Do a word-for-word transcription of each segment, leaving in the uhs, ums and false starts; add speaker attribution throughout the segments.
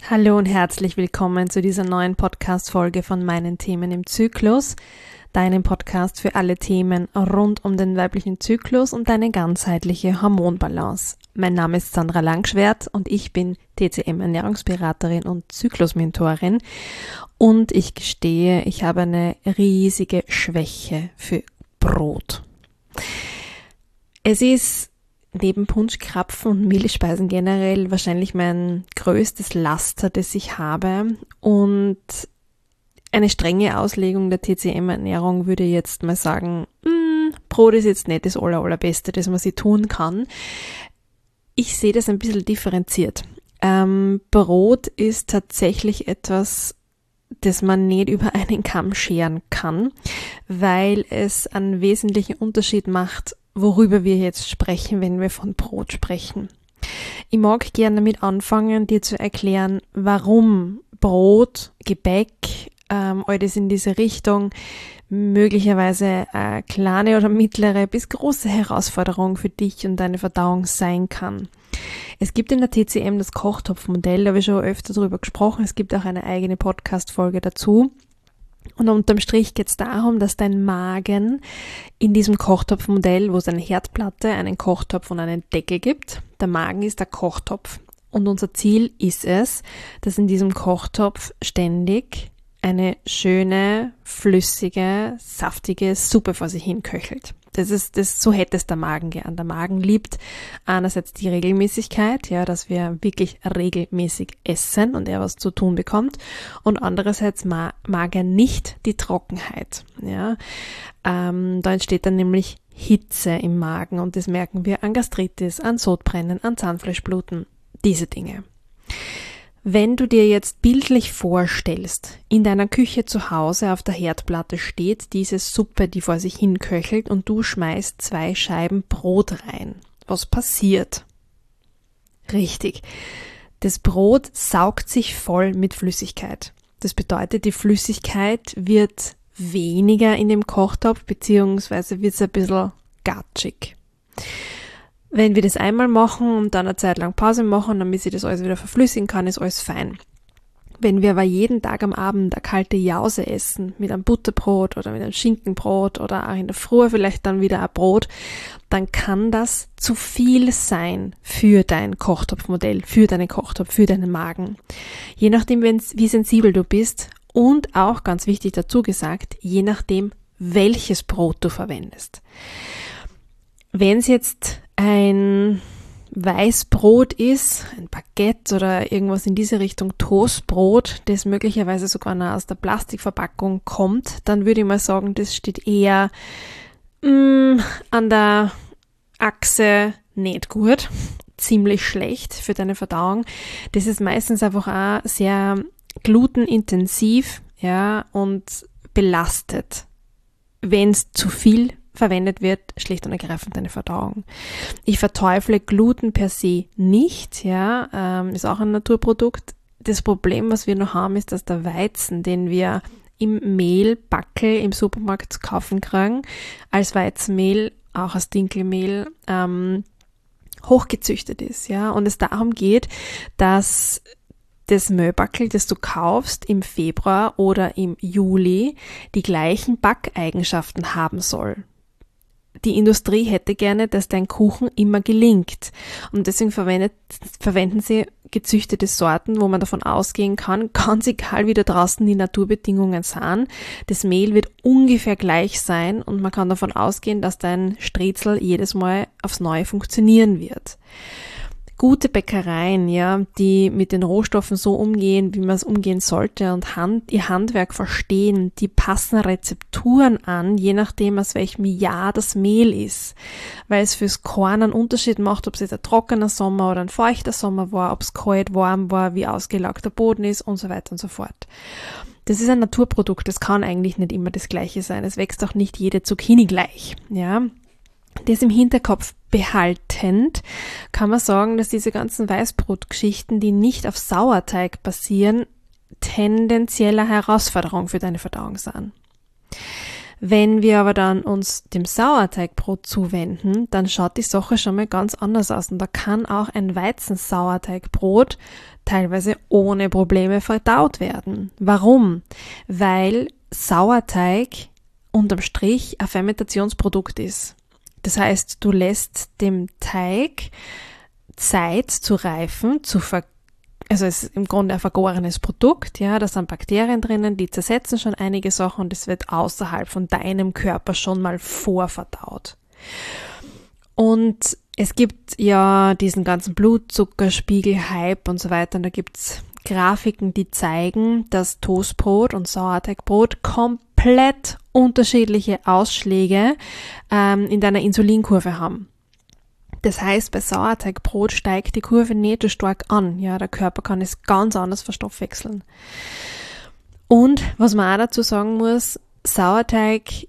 Speaker 1: Hallo und herzlich willkommen zu dieser neuen Podcast-Folge von meinen Themen im Zyklus, deinem Podcast für alle Themen rund um den weiblichen Zyklus und deine ganzheitliche Hormonbalance. Mein Name ist Sandra Langschwert und ich bin T C M-Ernährungsberaterin und Zyklusmentorin und ich gestehe, ich habe eine riesige Schwäche für Brot. Es ist neben Punsch, Krapfen und Mehlspeisen generell wahrscheinlich mein größtes Laster, das ich habe. Und eine strenge Auslegung der T C M-Ernährung würde jetzt mal sagen, mh, Brot ist jetzt nicht das aller, allerbeste, das man sich tun kann. Ich sehe das ein bisschen differenziert. Ähm, Brot ist tatsächlich etwas, das man nicht über einen Kamm scheren kann, weil es einen wesentlichen Unterschied macht, worüber wir jetzt sprechen, wenn wir von Brot sprechen. Ich mag gerne damit anfangen, dir zu erklären, warum Brot, Gebäck, ähm, alles in diese Richtung möglicherweise eine kleine oder mittlere bis große Herausforderung für dich und deine Verdauung sein kann. Es gibt in der T C M das Kochtopfmodell, da habe ich schon öfter darüber gesprochen, es gibt auch eine eigene Podcast-Folge dazu. Und unterm Strich geht es darum, dass dein Magen in diesem Kochtopfmodell, wo es eine Herdplatte, einen Kochtopf und einen Deckel gibt, der Magen ist der Kochtopf. Und unser Ziel ist es, dass in diesem Kochtopf ständig eine schöne, flüssige, saftige Suppe vor sich hin köchelt. Das ist, das, so hätte es der Magen gern. Der Magen liebt einerseits die Regelmäßigkeit, ja, dass wir wirklich regelmäßig essen und er was zu tun bekommt. Und andererseits ma- mag er nicht die Trockenheit, ja. Ähm, da entsteht dann nämlich Hitze im Magen und das merken wir an Gastritis, an Sodbrennen, an Zahnfleischbluten, diese Dinge. Wenn du dir jetzt bildlich vorstellst, in deiner Küche zu Hause auf der Herdplatte steht diese Suppe, die vor sich hin köchelt und du schmeißt zwei Scheiben Brot rein. Was passiert? Richtig. Das Brot saugt sich voll mit Flüssigkeit. Das bedeutet, die Flüssigkeit wird weniger in dem Kochtopf, beziehungsweise wird es ein bisschen gatschig. Wenn wir das einmal machen und dann eine Zeit lang Pause machen, damit sich das alles wieder verflüssigen kann, ist alles fein. Wenn wir aber jeden Tag am Abend eine kalte Jause essen, mit einem Butterbrot oder mit einem Schinkenbrot oder auch in der Früh vielleicht dann wieder ein Brot, dann kann das zu viel sein für dein Kochtopfmodell, für deinen Kochtopf, für deinen Magen. Je nachdem, wie sensibel du bist und auch, ganz wichtig dazu gesagt, je nachdem, welches Brot du verwendest. Wenn es jetzt ein Weißbrot ist, ein Baguette oder irgendwas in diese Richtung, Toastbrot, das möglicherweise sogar noch aus der Plastikverpackung kommt, dann würde ich mal sagen, das steht eher mh, an der Achse nicht gut, ziemlich schlecht für deine Verdauung. Das ist meistens einfach auch sehr glutenintensiv, ja, und belastet, wenn es zu viel verwendet wird, schlicht und ergreifend deine Verdauung. Ich verteufle Gluten per se nicht, ja, ähm, ist auch ein Naturprodukt. Das Problem, was wir noch haben, ist, dass der Weizen, den wir im Mehlbackel im Supermarkt kaufen kriegen, als Weizenmehl, auch als Dinkelmehl, ähm, hochgezüchtet ist, ja, und es darum geht, dass das Mehlbackel, das du kaufst im Februar oder im Juli, die gleichen Backeigenschaften haben soll. Die Industrie hätte gerne, dass dein Kuchen immer gelingt. Und deswegen verwendet, verwenden sie gezüchtete Sorten, wo man davon ausgehen kann, ganz egal wie da draußen die Naturbedingungen sind, das Mehl wird ungefähr gleich sein und man kann davon ausgehen, dass dein Striezel jedes Mal aufs Neue funktionieren wird. Gute Bäckereien, ja, die mit den Rohstoffen so umgehen, wie man es umgehen sollte und Hand, ihr Handwerk verstehen, die passen Rezepturen an, je nachdem aus welchem Jahr das Mehl ist, weil es fürs Korn einen Unterschied macht, ob es jetzt ein trockener Sommer oder ein feuchter Sommer war, ob es kalt, warm war, wie ausgelaugt der Boden ist und so weiter und so fort. Das ist ein Naturprodukt, das kann eigentlich nicht immer das Gleiche sein. Es wächst auch nicht jede Zucchini gleich, ja. Das im Hinterkopf behaltend kann man sagen, dass diese ganzen Weißbrotgeschichten, die nicht auf Sauerteig basieren, tendenziell eine Herausforderung für deine Verdauung sind. Wenn wir aber dann uns dem Sauerteigbrot zuwenden, dann schaut die Sache schon mal ganz anders aus. Und da kann auch ein Weizensauerteigbrot teilweise ohne Probleme verdaut werden. Warum? Weil Sauerteig unterm Strich ein Fermentationsprodukt ist. Das heißt, du lässt dem Teig Zeit zu reifen, zu ver also es ist im Grunde ein vergorenes Produkt, ja, da sind Bakterien drinnen, die zersetzen schon einige Sachen und es wird außerhalb von deinem Körper schon mal vorverdaut. Und es gibt ja diesen ganzen Blutzuckerspiegel, Hype und so weiter, und da gibt's Grafiken, die zeigen, dass Toastbrot und Sauerteigbrot komplett unterschiedliche Ausschläge ähm, in deiner Insulinkurve haben. Das heißt, bei Sauerteigbrot steigt die Kurve nicht so stark an. Ja, der Körper kann es ganz anders verstoffwechseln. Und was man auch dazu sagen muss, Sauerteig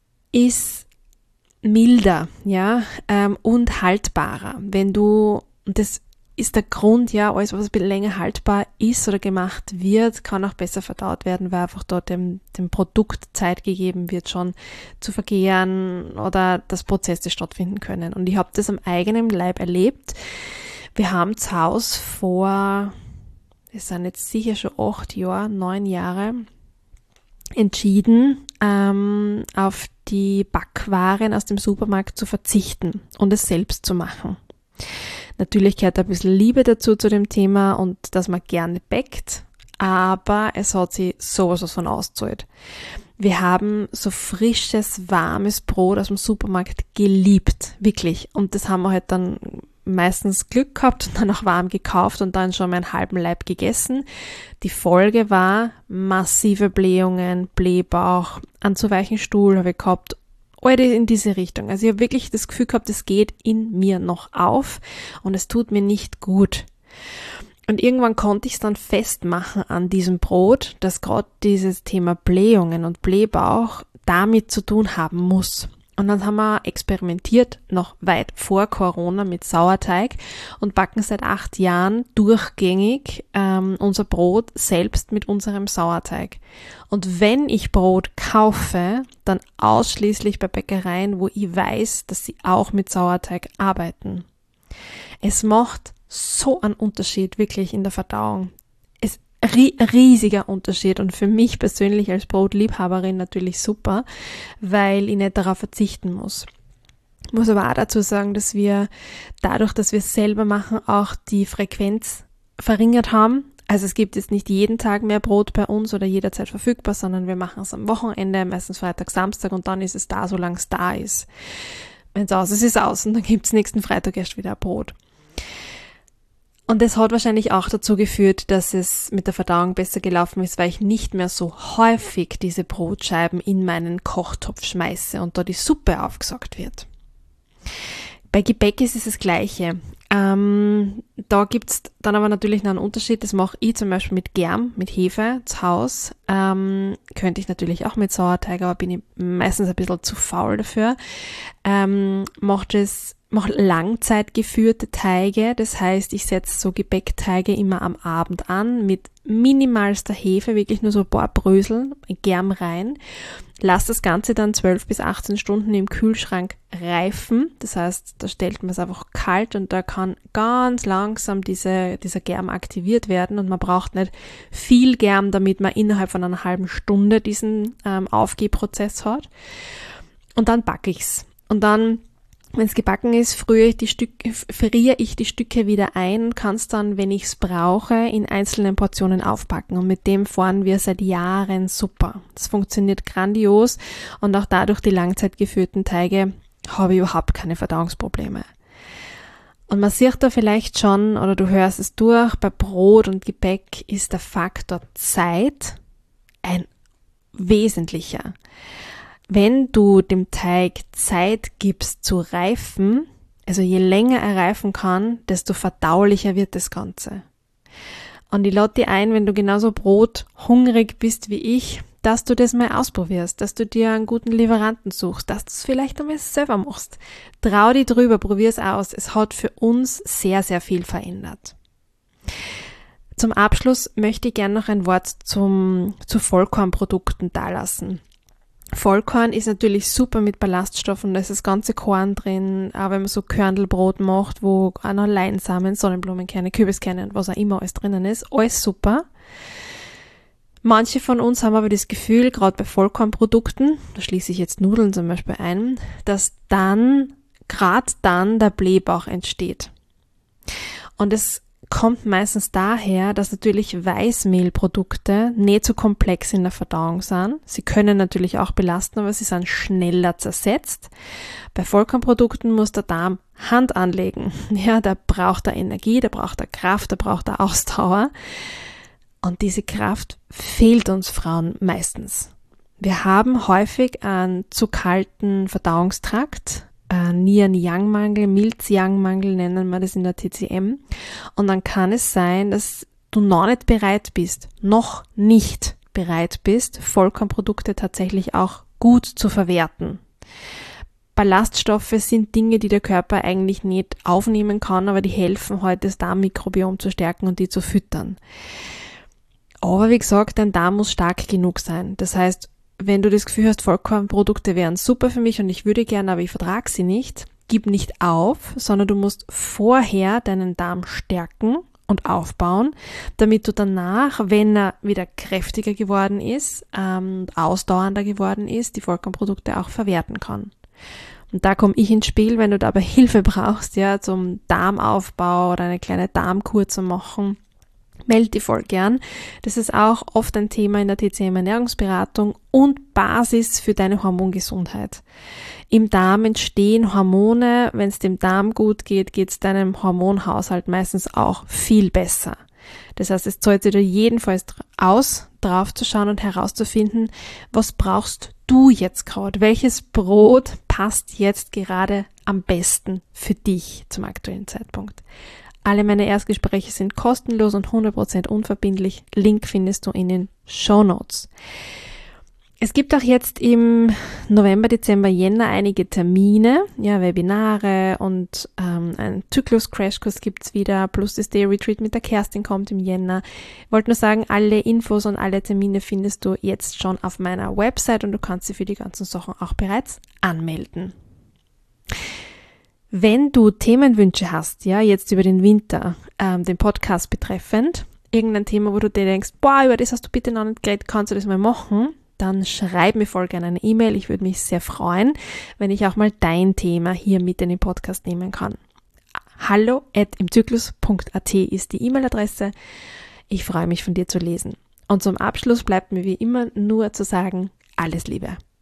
Speaker 1: ist milder, ja, ähm, und haltbarer. Wenn du, und das ist der Grund, ja, alles, was ein bisschen länger haltbar ist oder gemacht wird, kann auch besser verdaut werden, weil einfach dort dem, dem Produkt Zeit gegeben wird, schon zu vergären oder dass Prozesse stattfinden können. Und ich habe das am eigenen Leib erlebt. Wir haben zu Hause vor, es sind jetzt sicher schon acht Jahre, neun Jahre, entschieden, ähm, auf die Backwaren aus dem Supermarkt zu verzichten und es selbst zu machen. Natürlich gehört ein bisschen Liebe dazu zu dem Thema und dass man gerne backt, aber es hat sich sowas von ausgezahlt. Wir haben so frisches, warmes Brot aus dem Supermarkt geliebt, wirklich. Und das haben wir halt dann meistens Glück gehabt und dann auch warm gekauft und dann schon mal einen halben Leib gegessen. Die Folge war massive Blähungen, Blähbauch, einen zu weichen Stuhl habe ich gehabt, oder in diese Richtung. Also ich habe wirklich das Gefühl gehabt, es geht in mir noch auf und es tut mir nicht gut. Und irgendwann konnte ich es dann festmachen an diesem Brot, dass gerade dieses Thema Blähungen und Blähbauch damit zu tun haben muss. Und dann haben wir experimentiert, noch weit vor Corona, mit Sauerteig und backen seit acht Jahren durchgängig ähm, unser Brot selbst mit unserem Sauerteig. Und wenn ich Brot kaufe, dann ausschließlich bei Bäckereien, wo ich weiß, dass sie auch mit Sauerteig arbeiten. Es macht so einen Unterschied wirklich in der Verdauung. Es riesiger Unterschied und für mich persönlich als Brotliebhaberin natürlich super, weil ich nicht darauf verzichten muss. Ich muss aber auch dazu sagen, dass wir dadurch, dass wir es selber machen, auch die Frequenz verringert haben. Also es gibt jetzt nicht jeden Tag mehr Brot bei uns oder jederzeit verfügbar, sondern wir machen es am Wochenende, meistens Freitag, Samstag und dann ist es da, solange es da ist. Wenn es aus ist, ist es aus und dann gibt es nächsten Freitag erst wieder Brot. Und das hat wahrscheinlich auch dazu geführt, dass es mit der Verdauung besser gelaufen ist, weil ich nicht mehr so häufig diese Brotscheiben in meinen Kochtopf schmeiße und da die Suppe aufgesaugt wird. Bei Gebäck ist es das Gleiche. Ähm, da gibt's dann aber natürlich noch einen Unterschied. Das mache ich zum Beispiel mit Germ, mit Hefe zu Hause. Ähm, könnte ich natürlich auch mit Sauerteig, aber bin ich meistens ein bisschen zu faul dafür. Ähm, mache das mache langzeitgeführte Teige, das heißt, ich setze so Gebäckteige immer am Abend an mit minimalster Hefe, wirklich nur so ein paar Brösel, Germ rein, lasse das Ganze dann zwölf bis achtzehn Stunden im Kühlschrank reifen, das heißt, da stellt man es einfach kalt und da kann ganz langsam diese, dieser Germ aktiviert werden und man braucht nicht viel Germ, damit man innerhalb von einer halben Stunde diesen ähm, Aufgehprozess hat und dann backe ich's und dann wenn es gebacken ist, friere ich die Stücke, friere ich die Stücke wieder ein und kann es dann, wenn ich es brauche, in einzelnen Portionen aufpacken. Und mit dem fahren wir seit Jahren super. Das funktioniert grandios und auch dadurch die langzeitgeführten Teige habe ich überhaupt keine Verdauungsprobleme. Und man sieht da vielleicht schon, oder du hörst es durch, bei Brot und Gebäck ist der Faktor Zeit ein wesentlicher. Wenn du dem Teig Zeit gibst zu reifen, also je länger er reifen kann, desto verdaulicher wird das Ganze. Und ich lade dich ein, wenn du genauso brothungrig bist wie ich, dass du das mal ausprobierst, dass du dir einen guten Lieferanten suchst, dass du es vielleicht einmal selber machst. Trau dich drüber, probier es aus. Es hat für uns sehr, sehr viel verändert. Zum Abschluss möchte ich gerne noch ein Wort zum, zu Vollkornprodukten dalassen. Vollkorn ist natürlich super mit Ballaststoffen, da ist das ganze Korn drin, auch wenn man so Körndelbrot macht, wo auch noch Leinsamen, Sonnenblumenkerne, Kürbiskerne und was auch immer alles drinnen ist, alles super. Manche von uns haben aber das Gefühl, gerade bei Vollkornprodukten, da schließe ich jetzt Nudeln zum Beispiel ein, dass dann, gerade dann der Blähbauch entsteht. Und es kommt meistens daher, dass natürlich Weißmehlprodukte nicht so komplex in der Verdauung sind. Sie können natürlich auch belasten, aber sie sind schneller zersetzt. Bei Vollkornprodukten muss der Darm Hand anlegen. Ja, da braucht er Energie, da braucht er Kraft, da braucht er Ausdauer. Und diese Kraft fehlt uns Frauen meistens. Wir haben häufig einen zu kalten Verdauungstrakt, Nieren-Yang-Mangel, Milz-Yang-Mangel nennen wir das in der T C M. Und dann kann es sein, dass du noch nicht bereit bist, noch nicht bereit bist, Vollkornprodukte tatsächlich auch gut zu verwerten. Ballaststoffe sind Dinge, die der Körper eigentlich nicht aufnehmen kann, aber die helfen heute, das Darmmikrobiom zu stärken und die zu füttern. Aber wie gesagt, dein Darm muss stark genug sein. Das heißt, wenn du das Gefühl hast, Vollkornprodukte wären super für mich und ich würde gerne, aber ich vertrage sie nicht, gib nicht auf, sondern du musst vorher deinen Darm stärken und aufbauen, damit du danach, wenn er wieder kräftiger geworden ist, ähm, ausdauernder geworden ist, die Vollkornprodukte auch verwerten kann. Und da komme ich ins Spiel, wenn du dabei Hilfe brauchst, ja, zum Darmaufbau oder eine kleine Darmkur zu machen. Melde dich voll gern. Das ist auch oft ein Thema in der T C M Ernährungsberatung und Basis für deine Hormongesundheit. Im Darm entstehen Hormone. Wenn es dem Darm gut geht, geht es deinem Hormonhaushalt meistens auch viel besser. Das heißt, es zahlt sich dir jedenfalls aus, drauf zu schauen und herauszufinden, was brauchst du jetzt gerade? Welches Brot passt jetzt gerade am besten für dich zum aktuellen Zeitpunkt? Alle meine Erstgespräche sind kostenlos und hundert Prozent unverbindlich. Link findest du in den Shownotes. Es gibt auch jetzt im November, Dezember, Jänner einige Termine, ja, Webinare und ähm, einen Zyklus-Crashkurs gibt's wieder, plus das Day-Retreat mit der Kerstin kommt im Jänner. Ich wollte nur sagen, alle Infos und alle Termine findest du jetzt schon auf meiner Website und du kannst sie für die ganzen Sachen auch bereits anmelden. Wenn du Themenwünsche hast, ja, jetzt über den Winter, ähm, den Podcast betreffend, irgendein Thema, wo du dir denkst, boah, über das hast du bitte noch nicht geredet, kannst du das mal machen, dann schreib mir voll gerne eine E-Mail. Ich würde mich sehr freuen, wenn ich auch mal dein Thema hier mit in den Podcast nehmen kann. hallo at imzyklus punkt a t ist die E-Mail-Adresse. Ich freue mich, von dir zu lesen. Und zum Abschluss bleibt mir wie immer nur zu sagen, alles Liebe.